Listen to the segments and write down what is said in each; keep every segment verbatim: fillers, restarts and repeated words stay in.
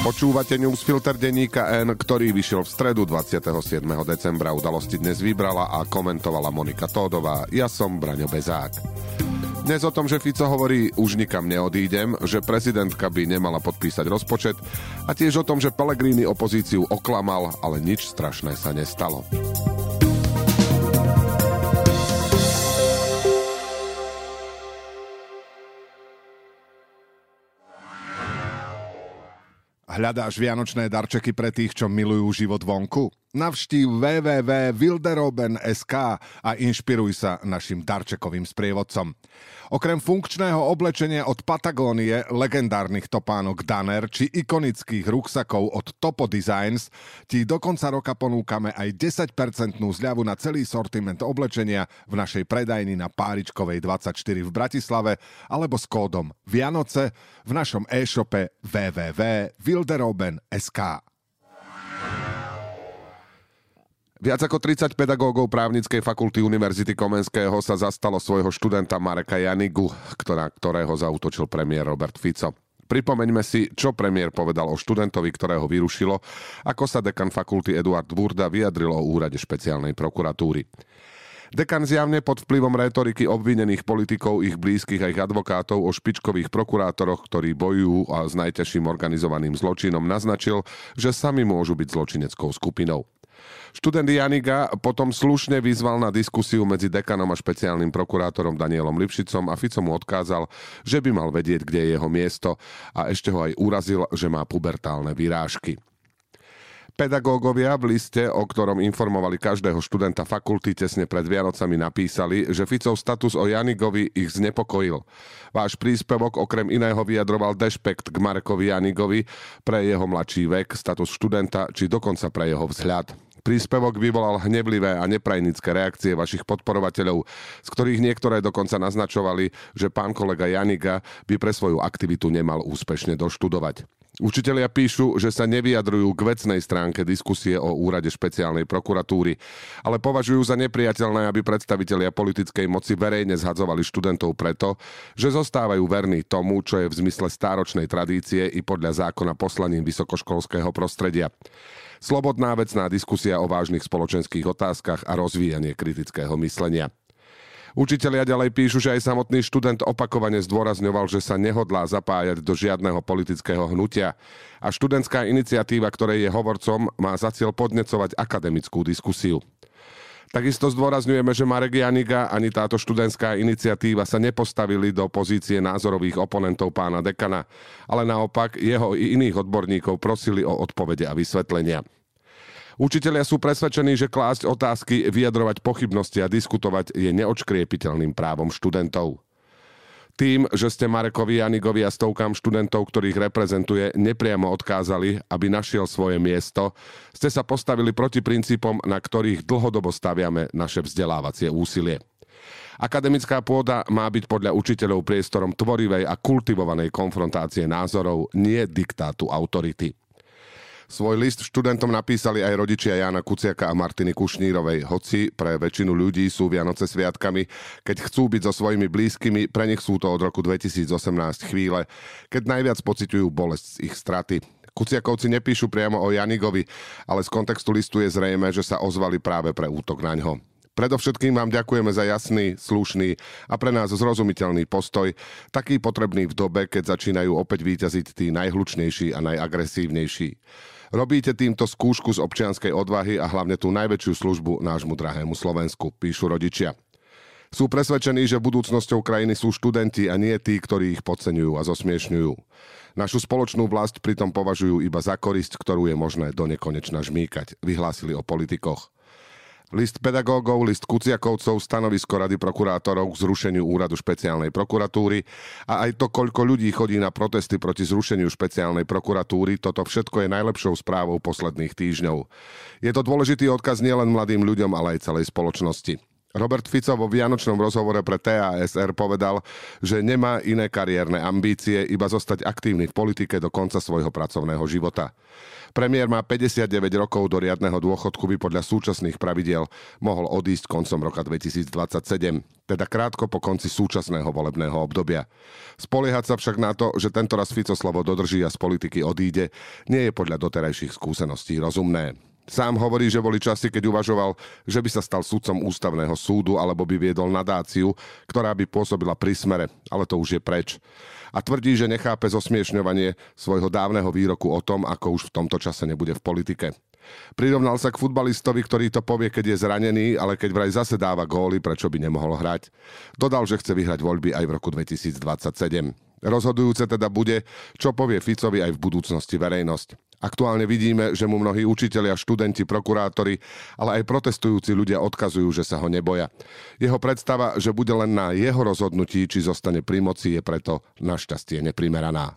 Počúvate newsfilter denníka N, ktorý vyšiel v stredu dvadsiateho siedmeho decembra. Udalosti dnes vybrala a komentovala Monika Tódová. Ja som Braňo Bezák. Dnes o tom, že Fico hovorí, už nikam neodídem, že prezidentka by nemala podpísať rozpočet a tiež o tom, že Pellegrini opozíciu oklamal, ale nič strašné sa nestalo. Hľadáš vianočné darčeky pre tých, čo milujú život vonku? Navštív w w w bodka wilderoben bodka es ká a inšpiruj sa našim darčekovým sprievodcom. Okrem funkčného oblečenia od Patagónie, legendárnych topánok Danner či ikonických ruksakov od Topo Designs ti do konca roka ponúkame aj desať percent zľavu na celý sortiment oblečenia v našej predajni na Páričkovej dvadsaťštyri v Bratislave alebo s kódom Vianoce v našom e-shope w w w bodka wilderoben bodka es ká. Viac ako tridsať pedagógov právnickej fakulty Univerzity Komenského sa zastalo svojho študenta Mareka Janigu, ktorá, ktorého zaútočil premiér Robert Fico. Pripomeňme si, čo premiér povedal o študentovi, ktorého vyrušilo, ako sa dekan fakulty Eduard Burda vyjadril o úrade špeciálnej prokuratúry. Dekan zjavne pod vplyvom rétoriky obvinených politikov, ich blízkych a ich advokátov o špičkových prokurátoroch, ktorí bojujú a s najťažším organizovaným zločinom, naznačil, že sami môžu byť zločineckou skupinou. Študent Janiga potom slušne vyzval na diskusiu medzi dekanom a špeciálnym prokurátorom Danielom Lipšicom a Fico mu odkázal, že by mal vedieť, kde je jeho miesto a ešte ho aj urazil, že má pubertálne vyrážky. Pedagógovia v liste, o ktorom informovali každého študenta fakulty tesne pred Vianocami, napísali, že Ficov status o Janigovi ich znepokojil. Váš príspevok okrem iného vyjadroval dešpekt k Marekovi Janigovi pre jeho mladší vek, status študenta či dokonca pre jeho vzhľad. Príspevok vyvolal hnevlivé a neprajnické reakcie vašich podporovateľov, z ktorých niektoré dokonca naznačovali, že pán kolega Janiga by pre svoju aktivitu nemal úspešne doštudovať. Učitelia píšu, že sa nevyjadrujú k vecnej stránke diskusie o úrade špeciálnej prokuratúry, ale považujú za nepriateľné, aby predstavitelia politickej moci verejne zhadzovali študentov preto, že zostávajú verní tomu, čo je v zmysle stáročnej tradície i podľa zákona poslaním vysokoškolského prostredia. Slobodná vecná diskusia o vážnych spoločenských otázkach a rozvíjanie kritického myslenia. Učitelia ďalej píšu, že aj samotný študent opakovane zdôrazňoval, že sa nehodlá zapájať do žiadneho politického hnutia a študentská iniciatíva, ktorej je hovorcom, má za cieľ podnecovať akademickú diskusiu. Takisto zdôrazňujeme, že Marek Janiga ani táto študentská iniciatíva sa nepostavili do pozície názorových oponentov pána dekana, ale naopak jeho i iných odborníkov prosili o odpovede a vysvetlenia. Učitelia sú presvedčení, že klásť otázky, vyjadrovať pochybnosti a diskutovať je neodškriepiteľným právom študentov. Tým, že ste Marekovi Janigovi a stovkám študentov, ktorých reprezentuje, nepriamo odkázali, aby našiel svoje miesto, ste sa postavili proti princípom, na ktorých dlhodobo staviame naše vzdelávacie úsilie. Akademická pôda má byť podľa učiteľov priestorom tvorivej a kultivovanej konfrontácie názorov, nie diktátu autority. Svoj list študentom napísali aj rodičia Jána Kuciaka a Martiny Kušnírovej. Hoci pre väčšinu ľudí sú Vianoce sviatkami, keď chcú byť so svojimi blízkymi, pre nich sú to od roku dvetisícosemnásť chvíle, keď najviac pociťujú bolesť z ich straty. Kuciakovci nepíšu priamo o Janigovi, ale z kontextu listu je zrejme, že sa ozvali práve pre útok naňho. Predovšetkým vám ďakujeme za jasný, slušný a pre nás zrozumiteľný postoj, taký potrebný v dobe, keď začínajú opäť víťaziť tí najhlučnejší a najagresívnejší. Robíte týmto skúšku z občianskej odvahy a hlavne tú najväčšiu službu nášmu drahému Slovensku, píšu rodičia. Sú presvedčení, že budúcnosťou krajiny sú študenti a nie tí, ktorí ich podceňujú a zosmiešňujú. Našu spoločnú vlast pritom považujú iba za korisť, ktorú je možné do nekonečna žmýkať, vyhlásili o politikoch. List pedagógov, list Kuciakovcov, stanovisko Rady prokurátorov k zrušeniu úradu špeciálnej prokuratúry a aj to, koľko ľudí chodí na protesty proti zrušeniu špeciálnej prokuratúry, toto všetko je najlepšou správou posledných týždňov. Je to dôležitý odkaz nielen mladým ľuďom, ale aj celej spoločnosti. Robert Fico vo vianočnom rozhovore pre té á es er povedal, že nemá iné kariérne ambície, iba zostať aktívny v politike do konca svojho pracovného života. Premiér má päťdesiatdeväť rokov, do riadneho dôchodku by podľa súčasných pravidiel mohol odísť koncom roka dvetisícdvadsaťsedem, teda krátko po konci súčasného volebného obdobia. Spoliehať sa však na to, že tentoraz Fico slovo dodrží a z politiky odíde, nie je podľa doterajších skúseností rozumné. Sám hovorí, že boli časy, keď uvažoval, že by sa stal sudcom ústavného súdu alebo by viedol nadáciu, ktorá by pôsobila pri Smere, ale to už je preč. A tvrdí, že nechápe zosmiešňovanie svojho dávneho výroku o tom, ako už v tomto čase nebude v politike. Prirovnal sa k futbalistovi, ktorý to povie, keď je zranený, ale keď vraj zase dáva góly, prečo by nemohol hrať. Dodal, že chce vyhrať voľby aj v roku dvetisícdvadsaťsedem. Rozhodujúce teda bude, čo povie Ficovi aj v budúcnosti verejnosť. Aktuálne vidíme, že mu mnohí učitelia, študenti, prokurátori, ale aj protestujúci ľudia odkazujú, že sa ho neboja. Jeho predstava, že bude len na jeho rozhodnutí, či zostane pri moci, je preto našťastie neprimeraná.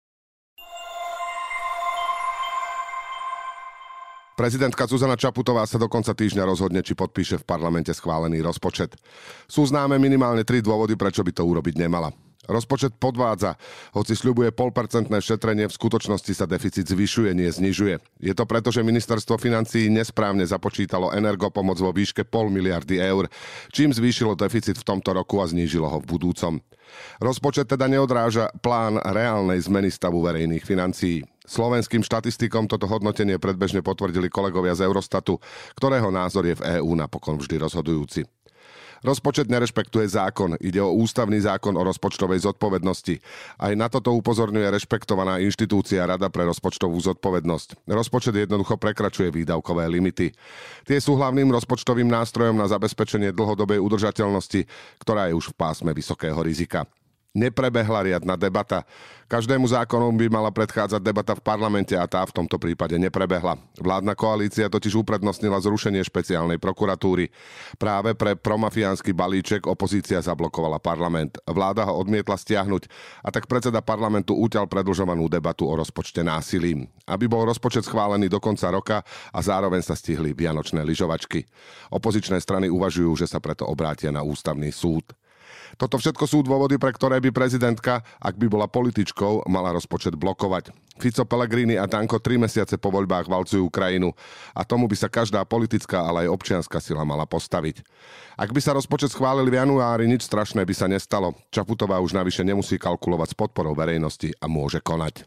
Prezidentka Zuzana Čaputová sa do konca týždňa rozhodne, či podpíše v parlamente schválený rozpočet. Sú známe minimálne tri dôvody, prečo by to urobiť nemala. Rozpočet podvádza. Hoci sľubuje polpercentné šetrenie, v skutočnosti sa deficit zvyšuje, nie znižuje. Je to preto, že ministerstvo financií nesprávne započítalo energopomoc vo výške pol miliardy eur, čím zvýšilo deficit v tomto roku a znížilo ho v budúcom. Rozpočet teda neodráža plán reálnej zmeny stavu verejných financií. Slovenským štatistikom toto hodnotenie predbežne potvrdili kolegovia z Eurostatu, ktorého názor je v EÚ napokon vždy rozhodujúci. Rozpočet nerešpektuje zákon, ide o ústavný zákon o rozpočtovej zodpovednosti. Aj na toto upozorňuje rešpektovaná inštitúcia Rada pre rozpočtovú zodpovednosť. Rozpočet jednoducho prekračuje výdavkové limity. Tie sú hlavným rozpočtovým nástrojom na zabezpečenie dlhodobej udržateľnosti, ktorá je už v pásme vysokého rizika. Neprebehla riadna debata. Každému zákonu by mala predchádzať debata v parlamente a tá v tomto prípade neprebehla. Vládna koalícia totiž uprednostnila zrušenie špeciálnej prokuratúry. Práve pre promafiánsky balíček opozícia zablokovala parlament. Vláda ho odmietla stiahnuť a tak predseda parlamentu utiaľ predĺžovanú debatu o rozpočte násilím. Aby bol rozpočet schválený do konca roka a zároveň sa stihli vianočné lyžovačky. Opozičné strany uvažujú, že sa preto obrátia na ústavný súd. Toto všetko sú dôvody, pre ktoré by prezidentka, ak by bola političkou, mala rozpočet blokovať. Fico, Pellegrini a Danko tri mesiace po voľbách valcujú krajinu a tomu by sa každá politická, ale aj občianska sila mala postaviť. Ak by sa rozpočet schválil v januári, nič strašné by sa nestalo. Čaputová už navyše nemusí kalkulovať s podporou verejnosti a môže konať.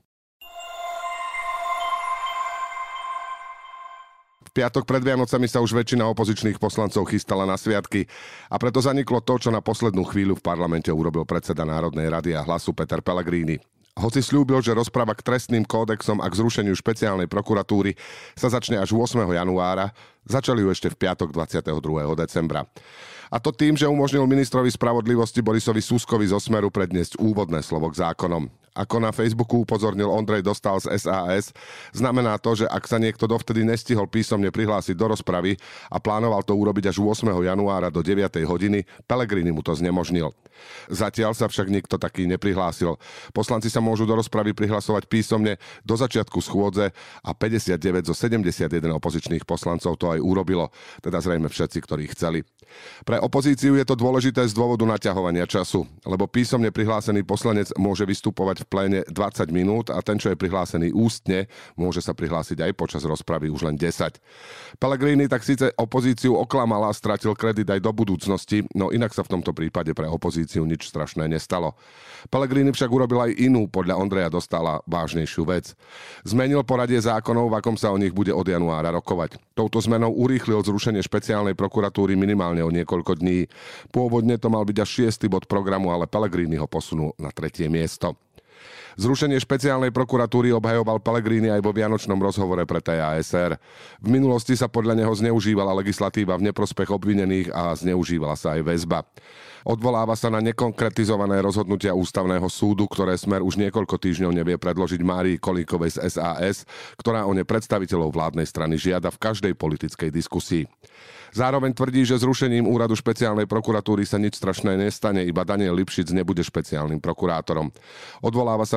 V piatok pred Vianocami sa už väčšina opozičných poslancov chystala na sviatky a preto zaniklo to, čo na poslednú chvíľu v parlamente urobil predseda Národnej rady a Hlasu Peter Pellegrini. Hoci sľúbil, že rozprava k trestným kódexom a k zrušeniu špeciálnej prokuratúry sa začne až ôsmeho januára, začali ju ešte v piatok dvadsiateho druhého decembra. A to tým, že umožnil ministrovi spravodlivosti Borisovi Suskovi zo Smeru predniesť úvodné slovo k zákonom. Ako na Facebooku upozornil Ondrej Dostál z es a es, znamená to, že ak sa niekto dovtedy nestihol písomne prihlásiť do rozpravy a plánoval to urobiť až ôsmeho januára do deviatej hodiny, Pellegrini mu to znemožnil. Zatiaľ sa však nikto taký neprihlásil. Poslanci sa môžu do rozpravy prihlasovať písomne do začiatku schôdze a päťdesiatdeväť zo sedemdesiatjeden opozičných poslancov to aj urobilo, teda zrejme všetci, ktorí chceli. Pre opozíciu je to dôležité z dôvodu naťahovania času, lebo písomne prihlásený poslanec môže vystupovať v pléne dvadsať minút a ten, čo je prihlásený ústne, môže sa prihlásiť aj počas rozpravy už len desať. Pellegrini tak síce opozíciu oklamal a stratil kredit aj do budúcnosti, no inak sa v tomto prípade pre opozíciu nič strašné nestalo. Pellegrini však urobil aj inú, podľa Ondreja Dostála, vážnejšiu vec. Zmenil poradie zákonov, v akom sa o nich bude od januára rokovať. Touto zmenou urýchlil zrušenie špeciálnej prokuratúry minimálne o niekoľko dní. Pôvodne to mal byť až šiesty bod programu, ale Pellegrini ho posunul na tretie miesto. Zrušenie špeciálnej prokuratúry obhajoval Pellegrini aj vo vianočnom rozhovore pre té á es er. V minulosti sa podľa neho zneužívala legislatíva v neprospech obvinených a zneužívala sa aj väzba. Odvoláva sa na nekonkretizované rozhodnutia ústavného súdu, ktoré Smer už niekoľko týždňov nevie predložiť Márii Kolíkovej z es a es, ktorá o ne predstaviteľov vládnej strany žiada v každej politickej diskusii. Zároveň tvrdí, že zrušením úradu špeciálnej prokuratúry sa nič strašné nestane, iba Daniel Lipšic nebude špeciálnym prokurátorom. Odvoláva sa na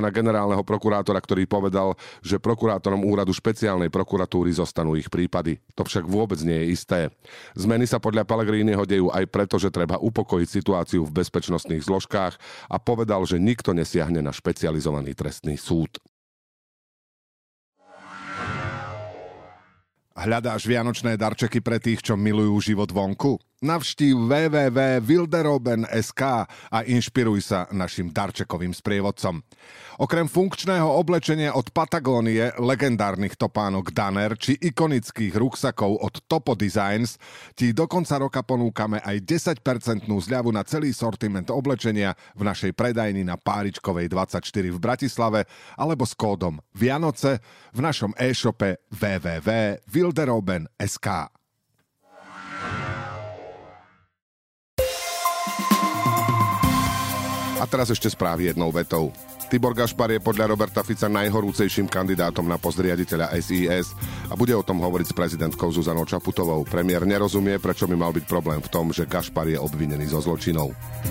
na generálneho prokurátora, ktorý povedal, že prokurátorom úradu špeciálnej prokuratúry zostanú ich prípady. To však vôbec nie je isté. Zmeny sa podľa Pellegriniho dejú aj preto, že treba upokojiť situáciu v bezpečnostných zložkách a povedal, že nikto nesiahne na špecializovaný trestný súd. Hľadáš vianočné darčeky pre tých, čo milujú život vonku? Navštív w w w bodka wilderoben bodka es ká a inšpiruj sa našim darčekovým sprievodcom. Okrem funkčného oblečenia od Patagónie, legendárnych topánok Danner či ikonických ruksakov od Topo Designs ti do konca roka ponúkame aj desať percent zľavu na celý sortiment oblečenia v našej predajni na Páričkovej dvadsaťštyri v Bratislave alebo s kódom Vianoce v našom e-shope w w w bodka wilderoben bodka es ká. A teraz ešte správy jednou vetou. Tibor Gašpar je podľa Roberta Fica najhorúcejším kandidátom na post riaditeľa es í es a bude o tom hovoriť s prezidentkou Zuzanou Čaputovou. Premiér nerozumie, prečo by mal byť problém v tom, že Gašpar je obvinený zo zločinov.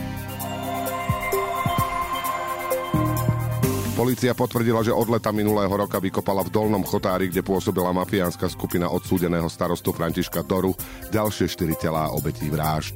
Polícia potvrdila, že od leta minulého roka vykopala v Dolnom Chotári, kde pôsobila mafiánska skupina odsúdeného starostu Františka Doru, ďalšie štyri telá obetí vražd.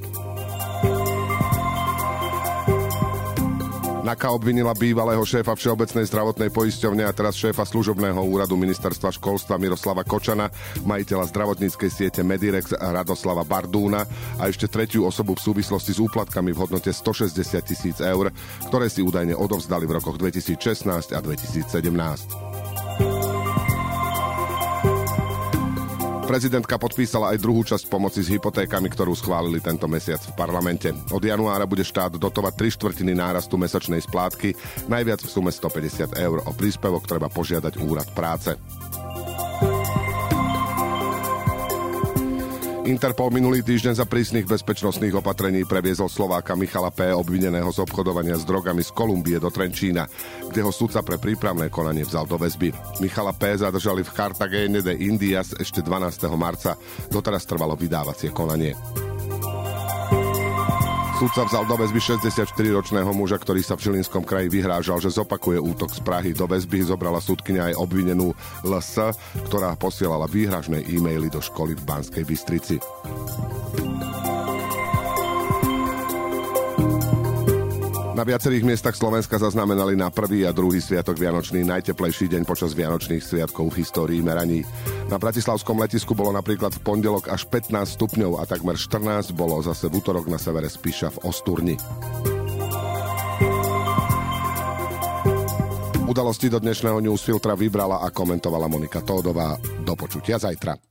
NAKA obvinila bývalého šéfa Všeobecnej zdravotnej poisťovne a teraz šéfa služobného úradu ministerstva školstva Miroslava Kočana, majiteľa zdravotníckej siete Medirex Radoslava Bardúna a ešte tretiu osobu v súvislosti s úplatkami v hodnote stošesťdesiat tisíc eur, ktoré si údajne odovzdali v rokoch dvetisícšestnásť a dvetisícsedemnásť. Prezidentka podpísala aj druhú časť pomoci s hypotékami, ktorú schválili tento mesiac v parlamente. Od januára bude štát dotovať tri štvrtiny nárastu mesačnej splátky, najviac v sume stopäťdesiat eur. O príspevok treba požiadať úrad práce. Interpol minulý týždeň za prísnych bezpečnostných opatrení previezol Slováka Michala P., obvineného z obchodovania s drogami z Kolumbie do Trenčína, kde ho sudca pre prípravné konanie vzal do väzby. Michala P. zadržali v Cartagene de Indias ešte dvanásteho marca. Doteraz trvalo vydávacie konanie. Sudca vzal do väzby šesťdesiatštyriročného muža, ktorý sa v Žilinskom kraji vyhrážal, že zopakuje útok z Prahy. Do väzby zobrala sudkyňa aj obvinenú el es, ktorá posielala výhražné e-maily do školy v Banskej Bystrici. Na viacerých miestach Slovenska zaznamenali na prvý a druhý sviatok Vianočný najteplejší deň počas Vianočných sviatkov v histórii meraní. Na bratislavskom letisku bolo napríklad v pondelok až pätnásť stupňov a takmer štrnásť bolo zase v utorok na severe Spiša v Osturni. Udalosti do dnešného newsfiltra vybrala a komentovala Monika Tódová. Do počutia zajtra.